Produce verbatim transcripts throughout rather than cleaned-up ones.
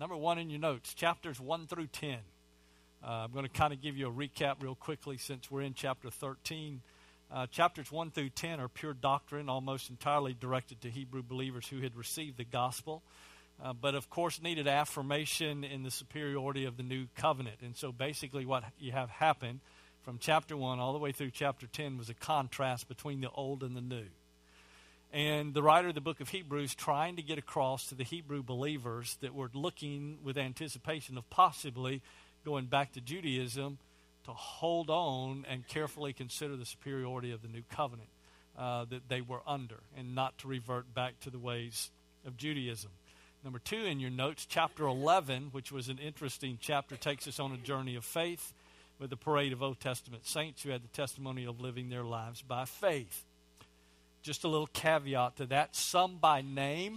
Number one in your notes, chapters one through ten. Uh, I'm going to kind of give you a recap real quickly since we're in chapter thirteen. Uh, chapters one through ten are pure doctrine, almost entirely directed to Hebrew believers who had received the gospel, uh, but of course needed affirmation in the superiority of the new covenant. And so basically what you have happen from chapter one all the way through chapter ten was a contrast between the old and the new. And the writer of the book of Hebrews trying to get across to the Hebrew believers that were looking with anticipation of possibly going back to Judaism to hold on and carefully consider the superiority of the new covenant uh, that they were under and not to revert back to the ways of Judaism. Number two in your notes, chapter eleven, which was an interesting chapter, takes us on a journey of faith with a parade of Old Testament saints who had the testimony of living their lives by faith. Just a little caveat to that, some by name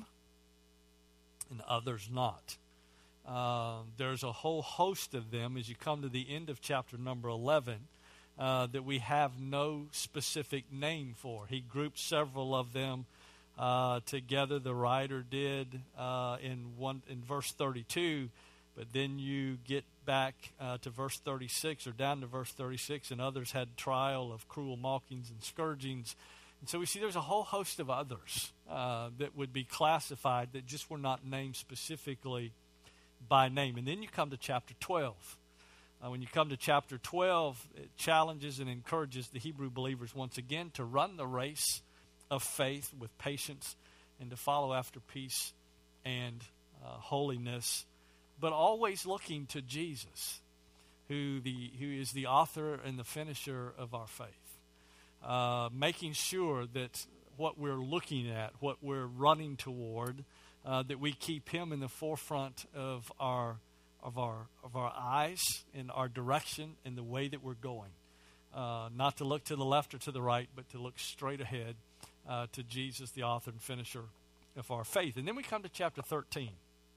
and others not. Uh, there's a whole host of them as you come to the end of chapter number eleven uh, that we have no specific name for. He grouped several of them uh, together. The writer did uh, in one in verse thirty-two, but then you get back uh, to verse thirty-six or down to verse thirty-six, and others had trial of cruel mockings and scourgings. And so we see there's a whole host of others uh, that would be classified that just were not named specifically by name. And then you come to chapter twelve. Uh, when you come to chapter twelve, it challenges and encourages the Hebrew believers once again to run the race of faith with patience and to follow after peace and uh, holiness, but always looking to Jesus, who the who is the author and the finisher of our faith. Uh, making sure that what we're looking at, what we're running toward, Uh, that we keep him in the forefront of our of our of our eyes, in our direction, in the way that we're going. Uh, not to look to the left or to the right, but to look straight ahead uh, to Jesus, the author and finisher of our faith. And then we come to chapter thirteen.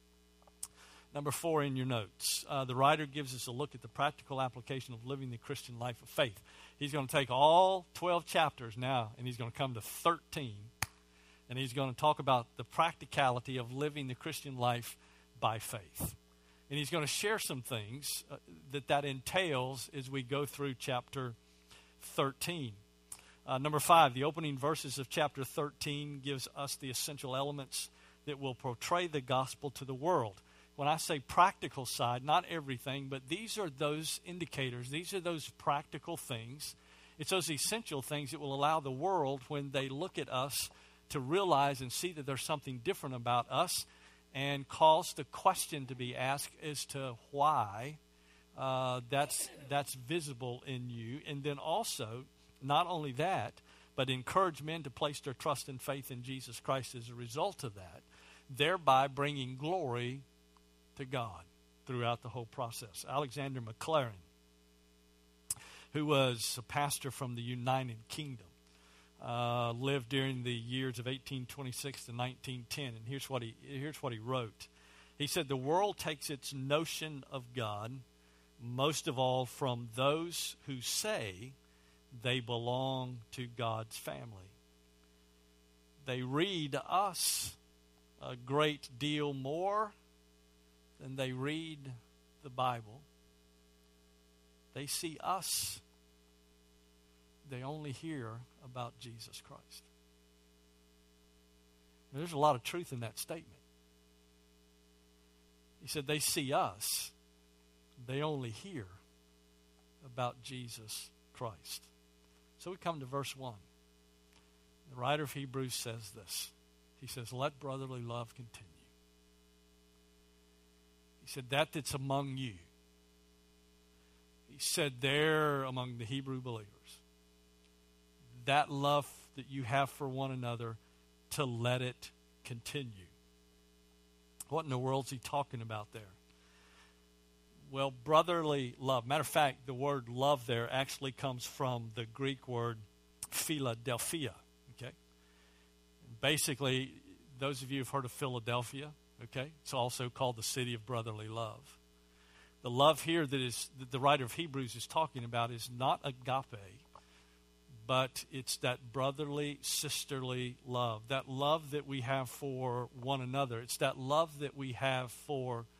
Number four in your notes. Uh, the writer gives us a look at the practical application of living the Christian life of faith. He's going to take all twelve chapters now, and he's going to come to thirteen. And he's going to talk about the practicality of living the Christian life by faith. And he's going to share some things uh, that that entails as we go through chapter thirteen. Uh, number five, the opening verses of chapter thirteen gives us the essential elements that will portray the gospel to the world. When I say practical side, not everything, but these are those indicators. These are those practical things. It's those essential things that will allow the world, when they look at us, to realize and see that there's something different about us, and cause the question to be asked as to why uh, that's that's visible in you. And then also, not only that, but encourage men to place their trust and faith in Jesus Christ as a result of that, thereby bringing glory to God throughout the whole process. Alexander McLaren, who was a pastor from the United Kingdom, Uh, lived during the years of eighteen twenty-six to nineteen ten, and here's what he here's what he wrote. He said, "The world takes its notion of God, most of all from those who say they belong to God's family. They read us a great deal more than they read the Bible. They see us. They only hear about Jesus Christ." Now, there's a lot of truth in that statement. He said they see us. They only hear about Jesus Christ. So we come to verse one. The writer of Hebrews says this. He says, "Let brotherly love continue." He said, that that's among you. He said there among the Hebrew believers. That love that you have for one another, to let it continue. What in the world is he talking about there? Well, brotherly love. Matter of fact, the word love there actually comes from the Greek word Philadelphia. Okay? Basically, those of you who've heard of Philadelphia, okay, it's also called the city of brotherly love. The love here that is that the writer of Hebrews is talking about is not agape, but it's that brotherly, sisterly love. That love that we have for one another. It's that love that we have for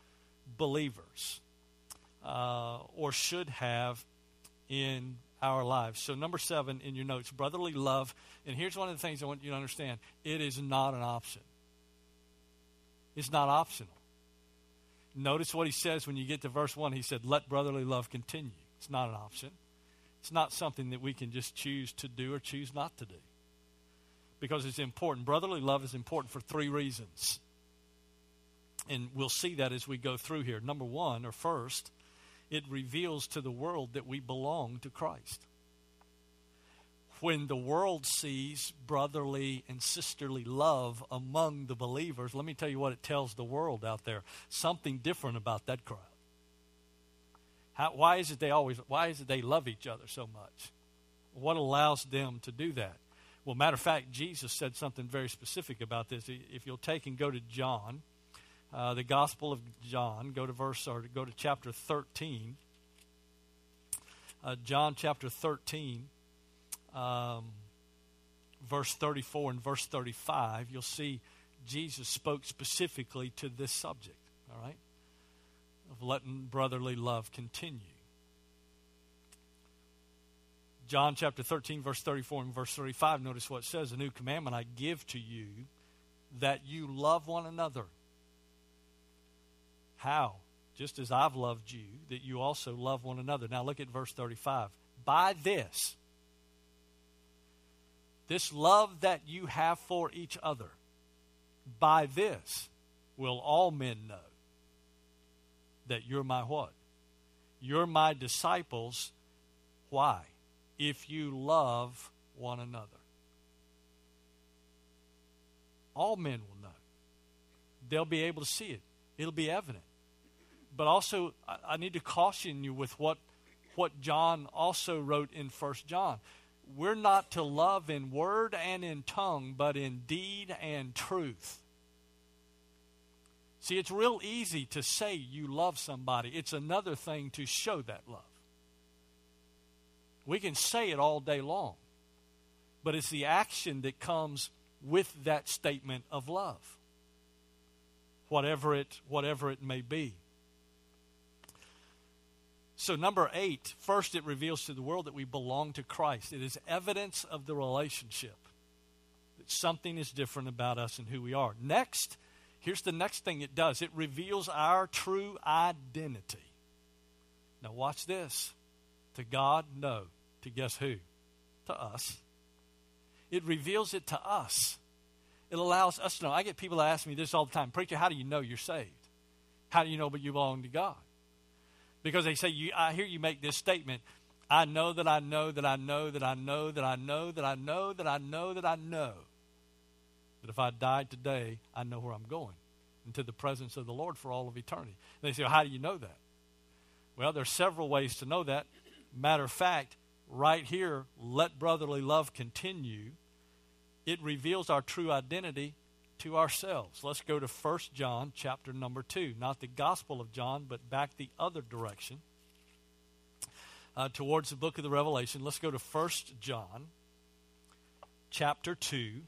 believers, uh, or should have in our lives. So number seven in your notes, brotherly love. And here's one of the things I want you to understand. It is not an option. It's not optional. Notice what he says when you get to verse one. He said, let brotherly love continue. It's not an option. It's not something that we can just choose to do or choose not to do. Because it's important. Brotherly love is important for three reasons. And we'll see that as we go through here. Number one, or first, it reveals to the world that we belong to Christ. When the world sees brotherly and sisterly love among the believers, let me tell you what it tells the world out there. Something different about that crowd. How, why is it they always, why is it they love each other so much? What allows them to do that? Well, matter of fact, Jesus said something very specific about this. If you'll take and go to John, uh, the Gospel of John, go to verse or go to chapter thirteen. Uh, John chapter thirteen, um, verse thirty-four and verse thirty-five. You'll see Jesus spoke specifically to this subject. All right, of letting brotherly love continue. John chapter thirteen, verse thirty-four and verse thirty-five, notice what it says. A new commandment I give to you, that you love one another. How? Just as I've loved you, that you also love one another. Now look at verse thirty-five. By this, this love that you have for each other, by this will all men know that you're my what? You're my disciples. Why? If you love one another. All men will know. They'll be able to see it. It'll be evident. But also, I, I need to caution you with what, what John also wrote in First John. We're not to love in word and in tongue, but in deed and truth. See, it's real easy to say you love somebody. It's another thing to show that love. We can say it all day long, but it's the action that comes with that statement of love, whatever it, whatever it may be. So number eight, first it reveals to the world that we belong to Christ. It is evidence of the relationship, that something is different about us and who we are. Next, here's the next thing it does. It reveals our true identity. Now watch this. To God, no. To guess who? To us. It reveals it to us. It allows us to know. I get people that ask me this all the time. Preacher, how do you know you're saved? How do you know but you belong to God? Because they say, you, I hear you make this statement. I know that I know that I know that I know that I know that I know that I know that I know that if I died today, I know where I'm going, into the presence of the Lord for all of eternity. And they say, well, how do you know that? Well, there's several ways to know that. Matter of fact, right here, let brotherly love continue. It reveals our true identity to ourselves. Let's go to First John chapter number two. Not the Gospel of John, but back the other direction. Uh, towards the book of the Revelation. Let's go to First John chapter two,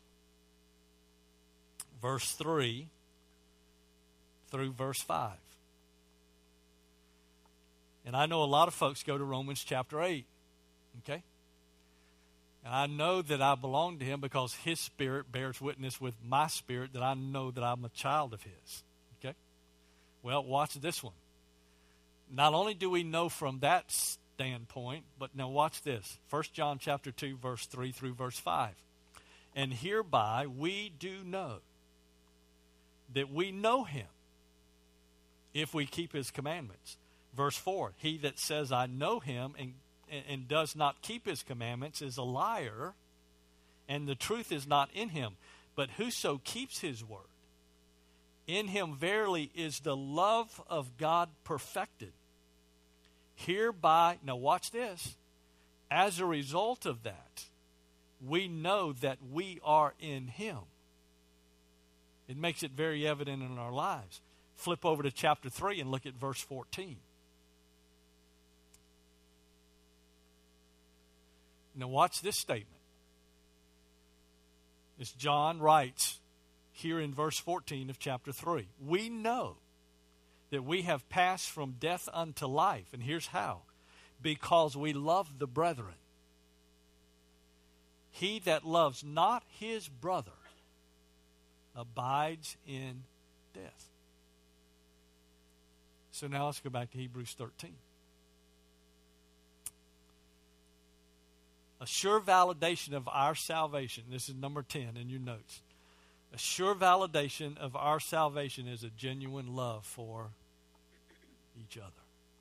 verse three through verse five. And I know a lot of folks go to Romans chapter eight. Okay? And I know that I belong to him because his spirit bears witness with my spirit that I know that I'm a child of his. Okay? Well, watch this one. Not only do we know from that standpoint, but now watch this. First John chapter two, verse three through verse five. And hereby we do know that we know him if we keep his commandments. Verse four, he that says I know him and and does not keep his commandments is a liar, and the truth is not in him. But whoso keeps his word, in him verily is the love of God perfected. Hereby, now watch this, as a result of that, we know that we are in him. It makes it very evident in our lives. Flip over to chapter three and look at verse fourteen. Now watch this statement. As John writes here in verse fourteen of chapter three. We know that we have passed from death unto life. And here's how. Because we love the brethren. He that loves not his brother abides in death. So now let's go back to Hebrews thirteen. A sure validation of our salvation. This is number ten in your notes. A sure validation of our salvation is a genuine love for each other.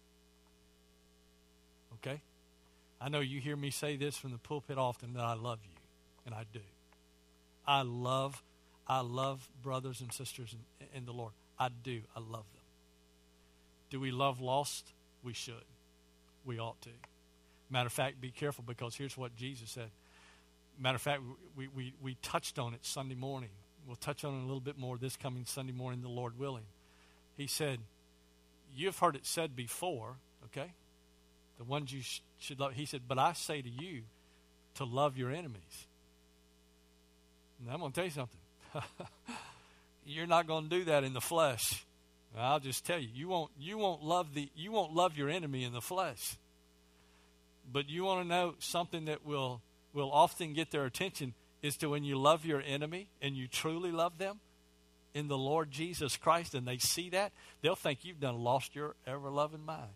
Okay? I know you hear me say this from the pulpit often, that I love you, and I do. I love, I love brothers and sisters in, in the Lord. I do. I love them. Do we love lost? We should. We ought to. Matter of fact, be careful, because here's what Jesus said. Matter of fact, we, we, we touched on it Sunday morning. We'll touch on it a little bit more this coming Sunday morning, the Lord willing. He said, you've heard it said before, okay? The ones you sh- should love. He said, but I say to you to love your enemies. And I'm going to tell you something. You're not going to do that in the flesh. I'll just tell you, you won't, you won't love the, you won't love your enemy in the flesh. But you want to know something that will, will often get their attention is to when you love your enemy and you truly love them in the Lord Jesus Christ, and they see that, they'll think you've done lost your ever-loving mind.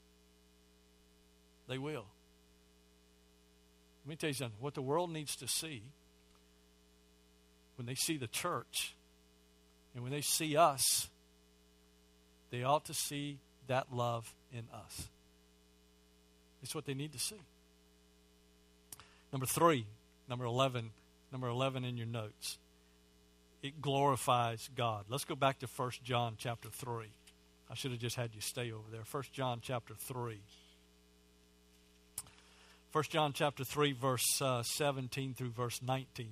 They will. Let me tell you something. What the world needs to see when they see the church and when they see us, they ought to see that love in us. It's what they need to see. Number three, number eleven, number eleven in your notes. It glorifies God. Let's go back to First John chapter three. I should have just had you stay over there. First John chapter three. First John chapter three, verse uh, seventeen through verse nineteen.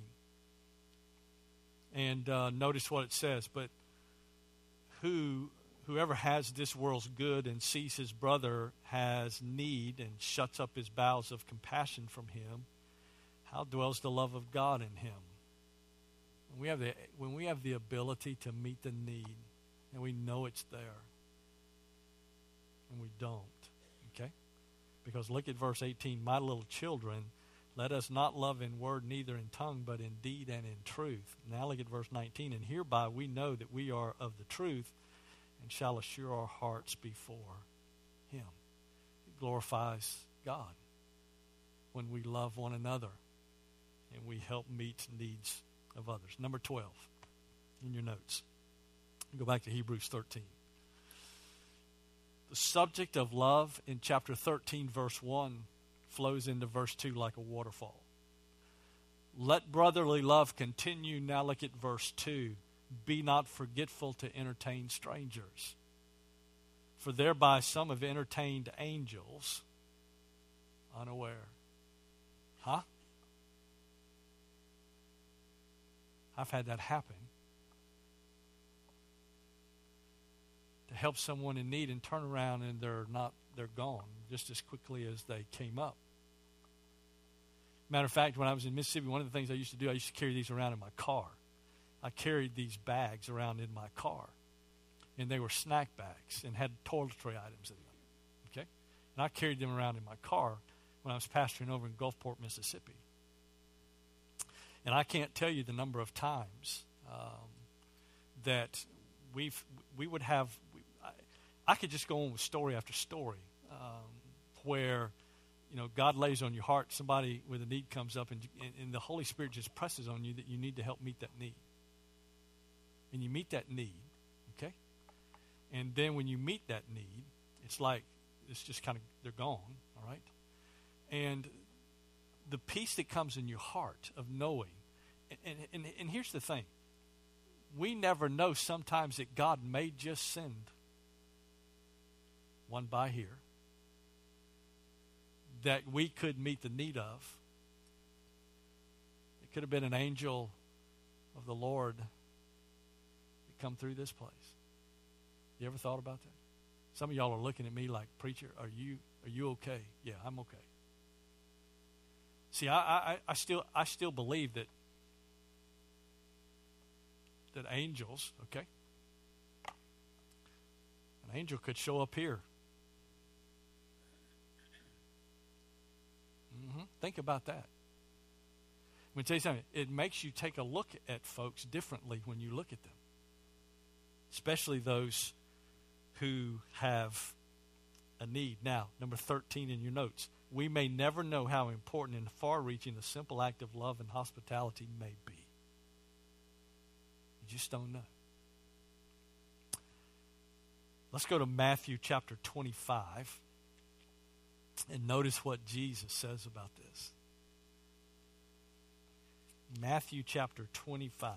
And uh, notice what it says. But who... Whoever has this world's good and sees his brother has need and shuts up his bowels of compassion from him, how dwells the love of God in him? When we have the, when we have the ability to meet the need, and we know it's there, and we don't, okay? Because look at verse eighteen. My little children, let us not love in word, neither in tongue, but in deed and in truth. Now look at verse nineteen. And hereby we know that we are of the truth, and shall assure our hearts before him. It glorifies God when we love one another and we help meet needs of others. Number twelve in your notes. Go back to Hebrews thirteen. The subject of love in chapter thirteen, verse one, flows into verse two like a waterfall. Let brotherly love continue. Now look at verse two. Be not forgetful to entertain strangers, for thereby some have entertained angels unaware. Huh? I've had that happen. To help someone in need and turn around and they're not, they're gone just as quickly as they came up. Matter of fact, when I was in Mississippi, one of the things I used to do, I used to carry these around in my car. I carried these bags around in my car, and they were snack bags and had toiletry items in them, okay? And I carried them around in my car when I was pastoring over in Gulfport, Mississippi. And I can't tell you the number of times um, that we've we would have, we, I, I could just go on with story after story um, where, you know, God lays on your heart, somebody with a need comes up, and, and, and the Holy Spirit just presses on you that you need to help meet that need. And you meet that need, okay? And then when you meet that need, it's like, it's just kind of, they're gone, all right? And the peace that comes in your heart of knowing, and, and, and here's the thing. We never know sometimes that God may just send one by here that we could meet the need of. It could have been an angel of the Lord come through this place. You ever thought about that? Some of y'all are looking at me like, preacher, are you are you okay? Yeah, I'm okay. See, I I, I still I still believe that that angels, okay, An angel could show up here. Mm-hmm. Think about that. Let me tell you something. It makes you take a look at folks differently when you look at them, especially those who have a need. Now, number thirteen in your notes. We may never know how important and far-reaching the simple act of love and hospitality may be. You just don't know. Let's go to Matthew chapter twenty-five and notice what Jesus says about this. Matthew chapter twenty-five.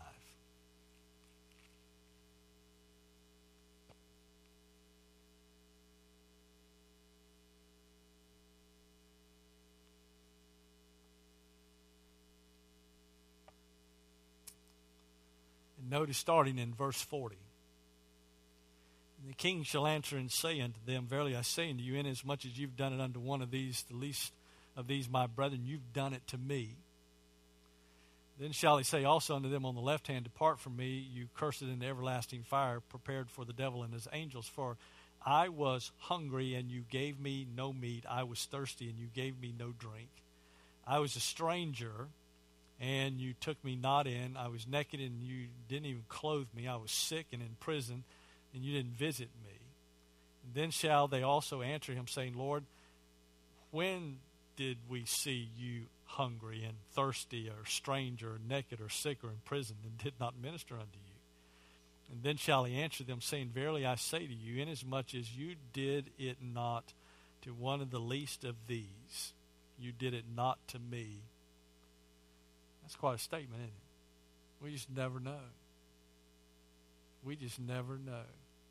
And notice starting in verse forty. And the king shall answer and say unto them, Verily I say unto you, inasmuch as you've done it unto one of these, the least of these my brethren, you've done it to me. Then shall he say also unto them on the left hand, Depart from me, you cursed, into everlasting fire, prepared for the devil and his angels. For I was hungry, and you gave me no meat. I was thirsty, and you gave me no drink. I was a stranger, and you took me not in. I was naked, and you didn't even clothe me. I was sick and in prison, and you didn't visit me. And then shall they also answer him, saying, Lord, when did we see you hungry and thirsty, or stranger, or naked, or sick, or in prison, and did not minister unto you? And then shall he answer them, saying, Verily I say to you, inasmuch as you did it not to one of the least of these, you did it not to me. That's quite a statement, isn't it? We just never know. We just never know.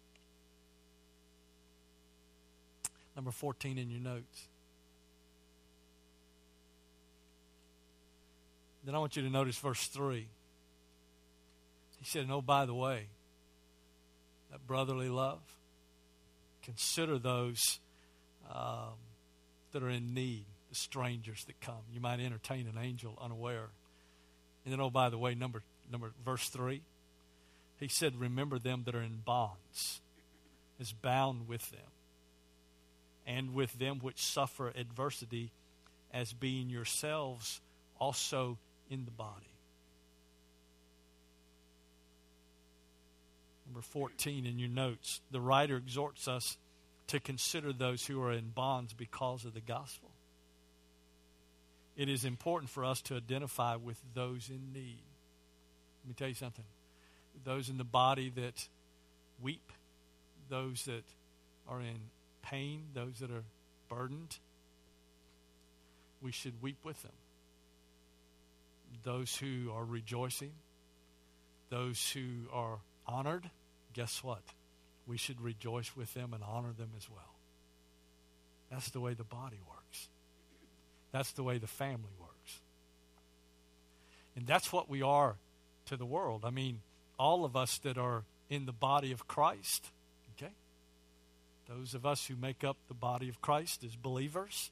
Number fourteen in your notes. Then I want you to notice verse three. He said, and oh, by the way, that brotherly love, consider those um, that are in need, the strangers that come. You might entertain an angel unaware. And then, oh, by the way, number number verse three, he said, remember them that are in bonds, is bound with them, and with them which suffer adversity, as being yourselves also in the body. Number fourteen in your notes, the writer exhorts us to consider those who are in bonds because of the gospel. It is important for us to identify with those in need. Let me tell you something. Those in the body that weep, those that are in pain, those that are burdened, we should weep with them. Those who are rejoicing, those who are honored, guess what? We should rejoice with them and honor them as well. That's the way the body works. That's the way the family works. And that's what we are to the world. I mean, all of us that are in the body of Christ, okay? Those of us who make up the body of Christ as believers,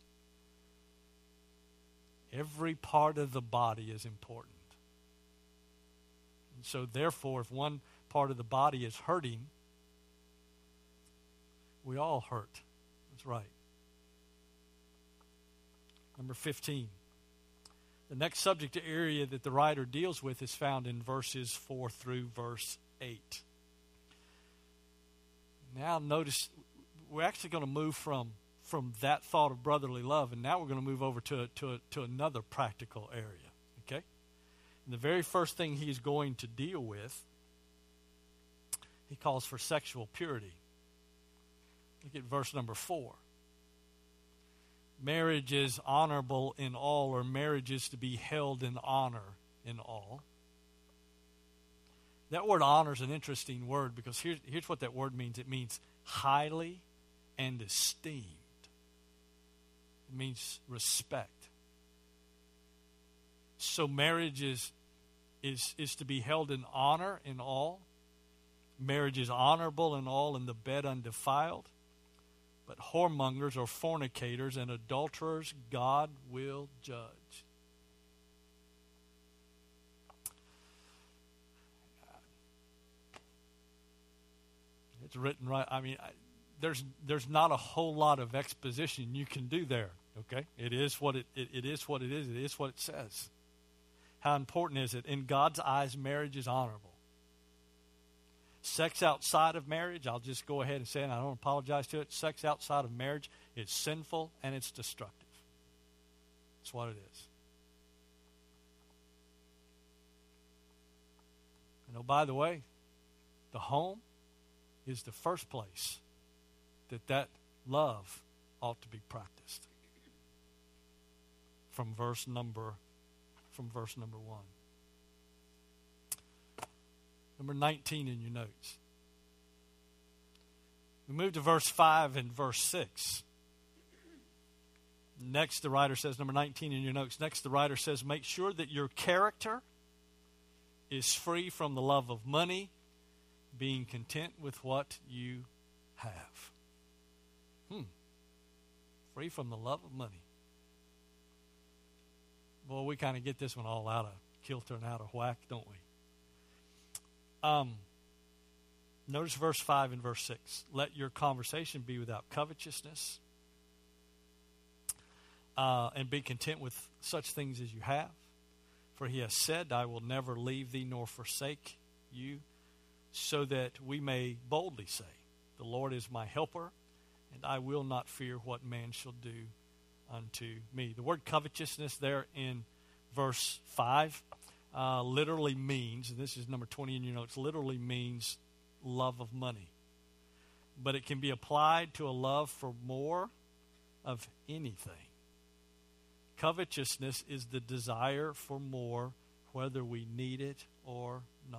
every part of the body is important. And so therefore, if one part of the body is hurting, we all hurt. That's right. Number fifteen. The next subject area that the writer deals with is found in verses four through verse eight. Now notice, we're actually going to move from, from that thought of brotherly love, and now we're going to move over to, to, to another practical area. Okay? And the very first thing he's going to deal with, he calls for sexual purity. Look at verse number four. Marriage is honorable in all, or marriage is to be held in honor in all. That word honor is an interesting word, because here's, here's what that word means. It means highly and esteemed. It means respect. So marriage is, is, is to be held in honor in all. Marriage is honorable in all, and the bed undefiled. But whoremongers or fornicators and adulterers God will judge. It's written right. I mean, I, there's there's not a whole lot of exposition you can do there. Okay, it is what it, it it is what it is. It is what it says. How important is it? In God's eyes, marriage is honorable. Sex outside of marriage, I'll just go ahead and say it, and I don't apologize to it. Sex outside of marriage is sinful and it's destructive. That's what it is. And oh, by the way, the home is the first place that that love ought to be practiced. From verse number, from verse number one. Number nineteen in your notes. We move to verse five and verse six. Next, the writer says, number nineteen in your notes. Next, the writer says, make sure that your character is free from the love of money, being content with what you have. Hmm. Free from the love of money. Boy, we kind of get this one all out of kilter and out of whack, don't we? Um, notice verse five and verse six. Let your conversation be without covetousness, uh, and be content with such things as you have. For he has said, I will never leave thee nor forsake you, so that we may boldly say, the Lord is my helper, and I will not fear what man shall do unto me. The word covetousness there in verse five uh, literally means, and this is number twenty in your notes, literally means love of money. But it can be applied to a love for more of anything. Covetousness is the desire for more, whether we need it or not.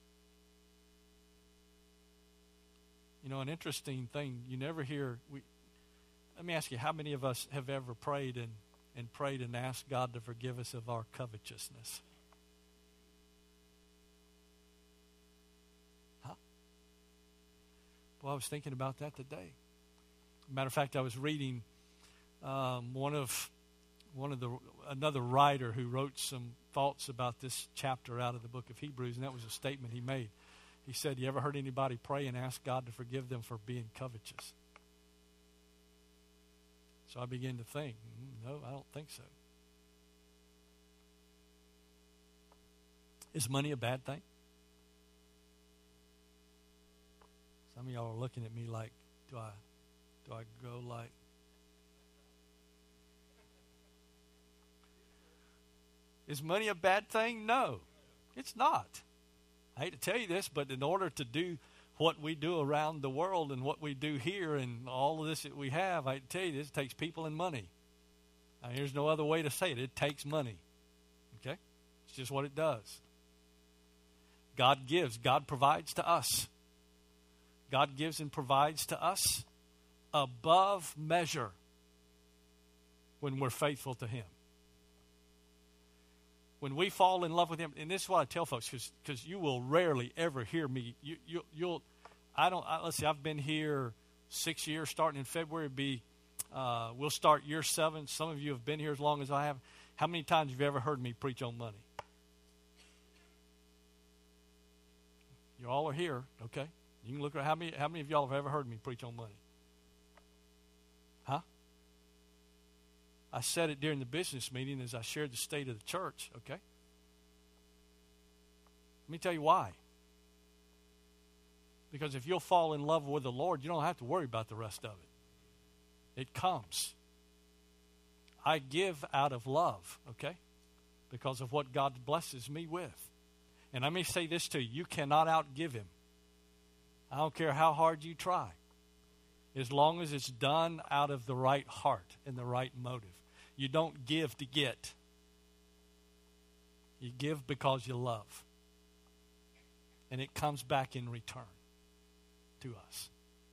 You know, an interesting thing, you never hear, we, let me ask you, how many of us have ever prayed and, and prayed and asked God to forgive us of our covetousness? Huh? Well, I was thinking about that today. Matter of fact, I was reading um, one of one of the another writer who wrote some thoughts about this chapter out of the book of Hebrews, and that was a statement he made. He said, you ever heard anybody pray and ask God to forgive them for being covetous? So I began to think, mm, no, I don't think so. Is money a bad thing? Some of y'all are looking at me like, do I, do I go like, is money a bad thing? No, it's not. I hate to tell you this, but in order to do what we do around the world and what we do here and all of this that we have, I hate to tell you this, it takes people and money. Now, there's no other way to say it. It takes money. Okay? It's just what it does. God gives. God provides to us. God gives and provides to us above measure when we're faithful to Him. When we fall in love with Him, and this is what I tell folks, because you will rarely ever hear me. You, you, you'll, I don't. I, let's see. I've been here six years, starting in February. Be, uh, we'll start year seven. Some of you have been here as long as I have. How many times have you ever heard me preach on money? You all are here, okay? You can look at how many. How many of y'all have ever heard me preach on money? Huh? I said it during the business meeting as I shared the state of the church, okay? Let me tell you why. Because if you'll fall in love with the Lord, you don't have to worry about the rest of it. It comes. I give out of love, okay? Because of what God blesses me with. And let me say this to you. You cannot outgive Him. I don't care how hard you try. As long as it's done out of the right heart and the right motive. You don't give to get. You give because you love. And it comes back in return to us.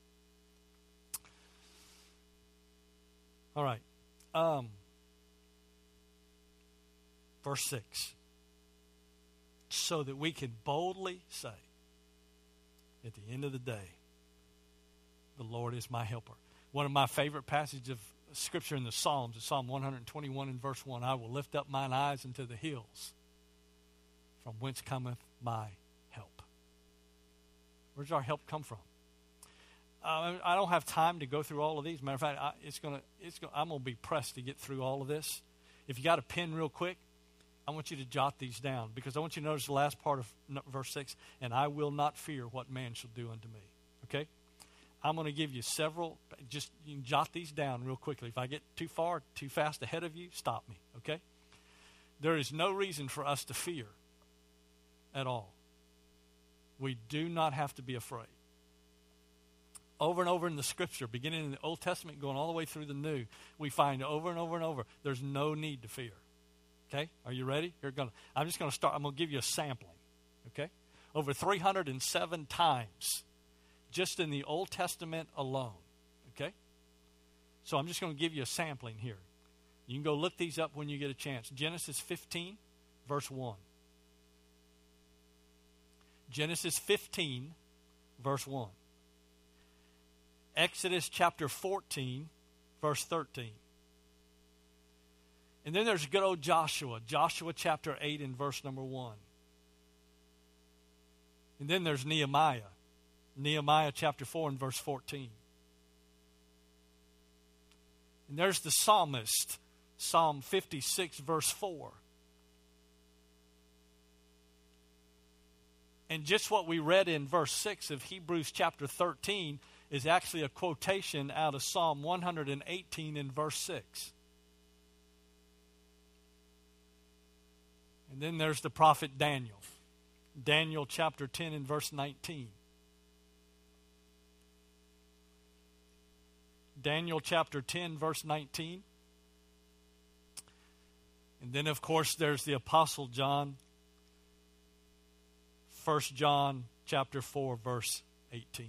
All right. Um, verse six. So that we can boldly say, at the end of the day, the Lord is my helper. One of my favorite passages of Scripture in the Psalms is Psalm one twenty-one and verse one. I will lift up mine eyes unto the hills, from whence cometh my help. Where does our help come from? Uh, I don't have time to go through all of these. Matter of fact, I, it's gonna, it's gonna, I'm going to be pressed to get through all of this. If you got a pen real quick, I want you to jot these down because I want you to notice the last part of verse six, and I will not fear what man shall do unto me. Okay? I'm going to give you several, just you can jot these down real quickly. If I get too far, too fast ahead of you, stop me. Okay? There is no reason for us to fear at all. We do not have to be afraid. Over and over in the Scripture, beginning in the Old Testament, going all the way through the New, we find over and over and over, there's no need to fear. Okay? Are you ready? You're gonna, I'm just going to start. I'm going to give you a sampling. Okay? Over three hundred seven times, just in the Old Testament alone. Okay? So I'm just going to give you a sampling here. You can go look these up when you get a chance. Genesis fifteen, verse one. Genesis fifteen, verse one. Exodus chapter fourteen, verse thirteen. And then there's good old Joshua, Joshua chapter eight and verse number one. And then there's Nehemiah, Nehemiah chapter four and verse fourteen. And there's the psalmist, Psalm fifty-six, verse four. And just what we read in verse six of Hebrews chapter thirteen is actually a quotation out of Psalm one hundred eighteen in verse six. And then there's the prophet Daniel. Daniel chapter ten and verse nineteen. Daniel chapter ten, verse nineteen. And then, of course, there's the Apostle John. First John chapter four, verse eighteen.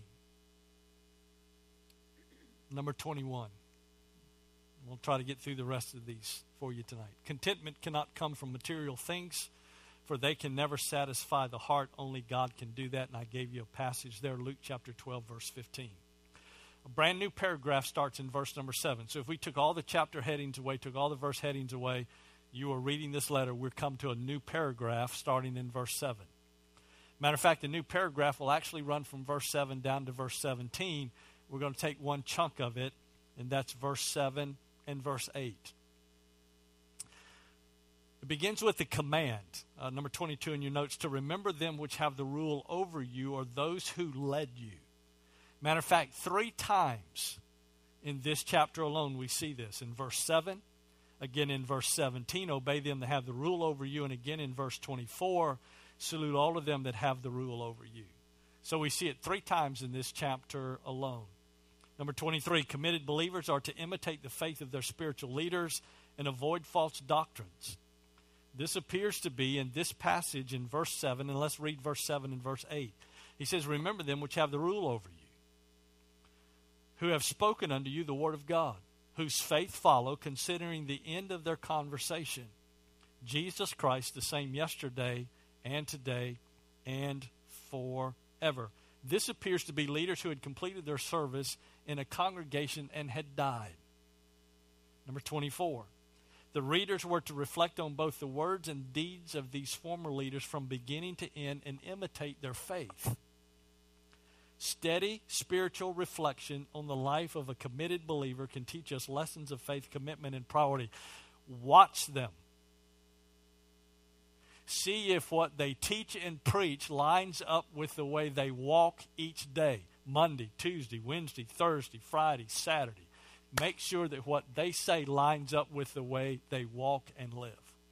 Number twenty-one. We'll try to get through the rest of these for you tonight. Contentment cannot come from material things, for they can never satisfy the heart. Only God can do that. And I gave you a passage there, Luke chapter twelve, verse fifteen. A brand new paragraph starts in verse number seven. So if we took all the chapter headings away, took all the verse headings away, you are reading this letter, we're come to a new paragraph starting in verse seven. Matter of fact, the new paragraph will actually run from verse seven down to verse seventeen. We're going to take one chunk of it, and that's verse seven and verse eight. It begins with the command, uh, number twenty-two in your notes, to remember them which have the rule over you, or those who led you. Matter of fact, three times in this chapter alone we see this. In verse seven, again in verse seventeen, obey them that have the rule over you, and again in verse twenty-four, salute all of them that have the rule over you. So we see it three times in this chapter alone. Number twenty-three, committed believers are to imitate the faith of their spiritual leaders and avoid false doctrines. This appears to be in this passage in verse seven, and let's read verse seven and verse eight. He says, remember them which have the rule over you, who have spoken unto you the word of God, whose faith follow, considering the end of their conversation. Jesus Christ, the same yesterday and today and forever. This appears to be leaders who had completed their service in a congregation and had died. Number twenty-four. The readers were to reflect on both the words and deeds of these former leaders from beginning to end and imitate their faith. Steady spiritual reflection on the life of a committed believer can teach us lessons of faith, commitment, and priority. Watch them. See if what they teach and preach lines up with the way they walk each day. Monday, Tuesday, Wednesday, Thursday, Friday, Saturday. Make sure that what they say lines up with the way they walk and live.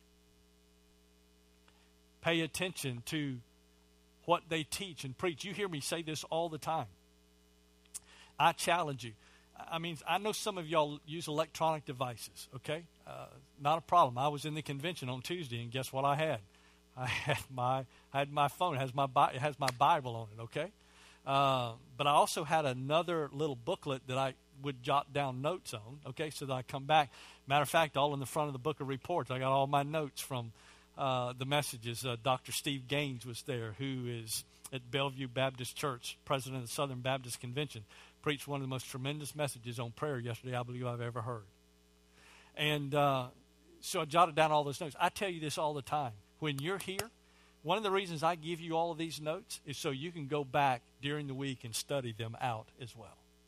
Pay attention to what they teach and preach. You hear me say this all the time. I challenge you. I mean, I know some of y'all use electronic devices, okay? Uh, not a problem. I was in the convention on Tuesday, and guess what I had? I had my I had my phone. It has my it has my Bible on it. Okay, uh, but I also had another little booklet that I would jot down notes on. Okay, so that I come back. Matter of fact, all in the front of the book of reports, I got all my notes from uh, the messages. Uh, Doctor Steve Gaines was there, who is at Bellevue Baptist Church, president of the Southern Baptist Convention. Preached one of the most tremendous messages on prayer yesterday, I believe I've ever heard. And uh, so I jotted down all those notes. I tell you this all the time. When you're here, one of the reasons I give you all of these notes is so you can go back during the week and study them out as well.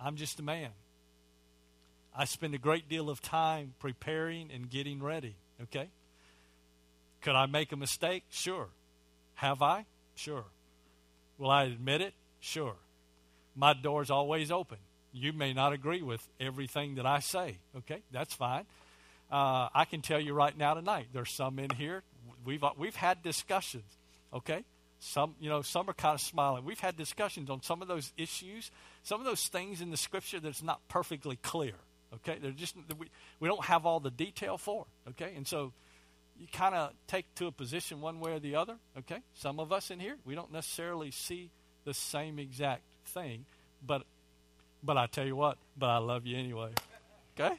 I'm just a man. I spend a great deal of time preparing and getting ready, okay? Could I make a mistake? Sure. Have I? Sure. Will I admit it? Sure. My door's always open. You may not agree with everything that I say, okay? That's fine. Uh, I can tell you right now tonight, there's some in here, we've we've had discussions, okay? Some, you know, some are kind of smiling. We've had discussions on some of those issues, some of those things in the Scripture that's not perfectly clear, okay? They're just, we, we don't have all the detail for it, okay? And so you kind of take to a position one way or the other, okay? Some of us in here, we don't necessarily see the same exact thing, but but I tell you what, but I love you anyway, okay?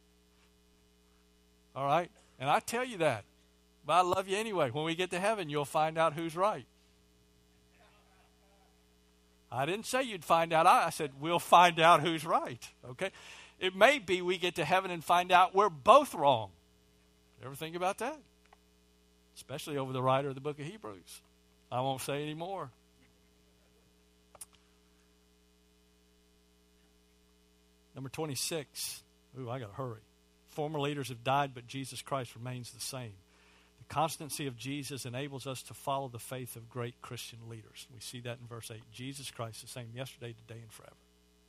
All right? And I tell you that, but I love you anyway. When we get to heaven, you'll find out who's right. I didn't say you'd find out. I said we'll find out who's right, okay? It may be we get to heaven and find out we're both wrong. Ever think about that? Especially over the writer of the book of Hebrews. I won't say any more. Number twenty-six. Ooh, I got to hurry. Former leaders have died, but Jesus Christ remains the same. The constancy of Jesus enables us to follow the faith of great Christian leaders. We see that in verse eight. Jesus Christ the same yesterday, today, and forever.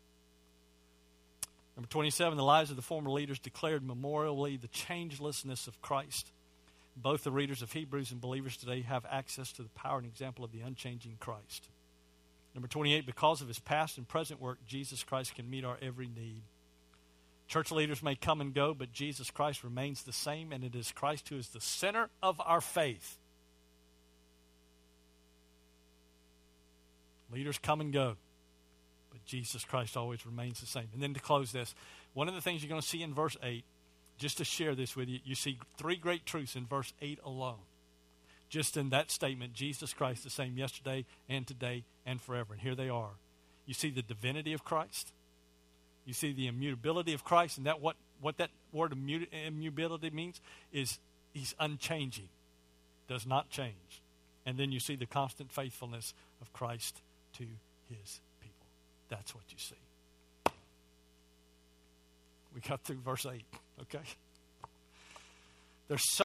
Number twenty-seven, the lives of the former leaders declared memorially the changelessness of Christ. Both the readers of Hebrews and believers today have access to the power and example of the unchanging Christ. Number twenty-eight, because of his past and present work, Jesus Christ can meet our every need. Church leaders may come and go, but Jesus Christ remains the same, and it is Christ who is the center of our faith. Leaders come and go, but Jesus Christ always remains the same. And then to close this, one of the things you're going to see in verse eight, just to share this with you, you see three great truths in verse eight alone. Just in that statement, Jesus Christ the same yesterday and today and forever. And here they are. You see the divinity of Christ. You see the immutability of Christ. And that what, what that word immutability means is he's unchanging. Does not change. And then you see the constant faithfulness of Christ to his people. That's what you see. We got through verse eight, okay? There's so